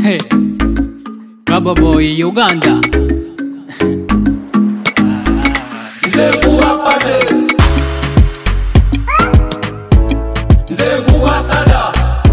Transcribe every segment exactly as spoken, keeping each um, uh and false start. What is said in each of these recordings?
Hey, Rubber Boy Uganda. Zekuwa pate Zekuwa sada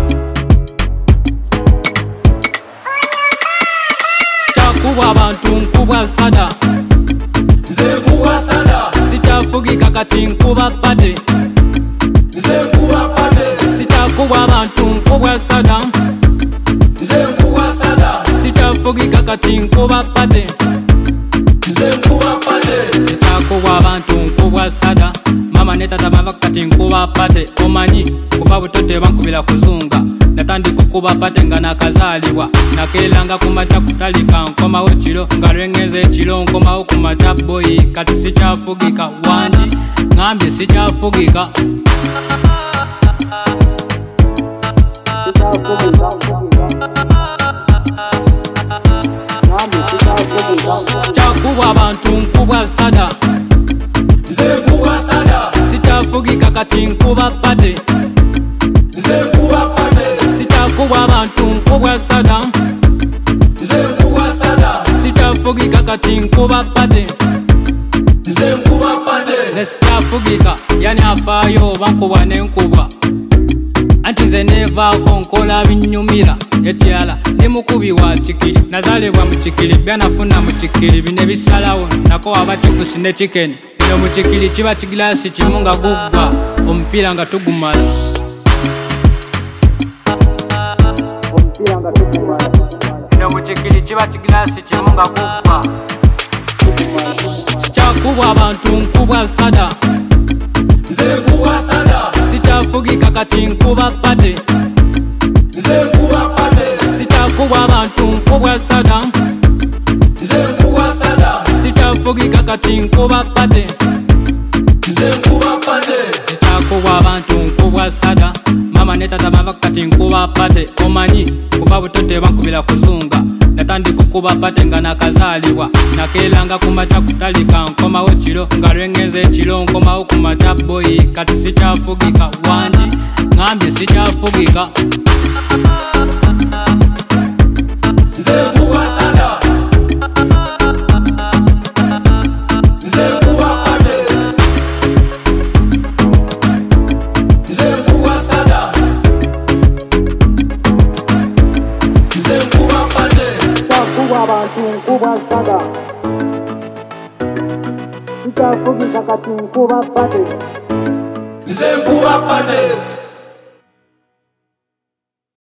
Sitakuwa abantu nkuba sada Zekuwa sada Sitafugika kati nkuba pate Zekuwa pate Sitakuwa abantu nkuba sada Zekuwa sada Sitafugika kati nkuba pate Zekuwa pate Sitakuwa abantu nkuba sada Mama ne tata bava kati nkuba pate omanyi kuva butote bankubira kuzunga natandika okuba pate nga nakazaalibwa nakeeranga ku mata kutalika nkomawo kiro nga lwengeza ekiro nkomawo ku mata boyi kati sikyafugika wangi ngambye sikyafugika sikyakubwa abantu nkubwa sada Zekuwa sada sikyafugika kati nkuba pate Zekuwa pate sitakubwa abantu nkubwa sada Zekuwa sada sikyafugika kati nkuba pate Zekuwa pate nze sikyafugika yani afaayo bankubwa nenkubwa anti nze nevaako nkola binyumira etyala ne mukubi wa kikiri nazaalibwa mu kikiri byanafuna mu kikiri bine bisalawo nako waba kikusi ne chikeni ino mu kikiri kiba kigilasi kimu nga guggwa omupiira nga tugumala ino mu kikiri kiba kigilasi kimu nga guggwa sikyakubwa abantu nkubwa sada Zekuwa sada sikyafugika kati nkuba pate Zekuwa pate sikyakubwa abantu nkubwa sada Zekuwa sada sikyafugika kati nkuba pate Zekuwa pate sikyakubwa abantu nkubwa sada mama ne tata bava kati nkuba pate omanyi kuva butote bankubira kuzunga natandika okuba pate nga nakazaalibwa nakeeranga ku mata kutalika nkomawo kiro nga lwengeza ekiro nkomawo ku mata boyi kati sikyafugika wangi ngambye sikyafugika Zekuwa sada Zekuwa pate Zekuwa sada Zekuwa pate sikyakubwa abantu nkubwa sada sikyafugika kati nkuba pate Zekuwa pate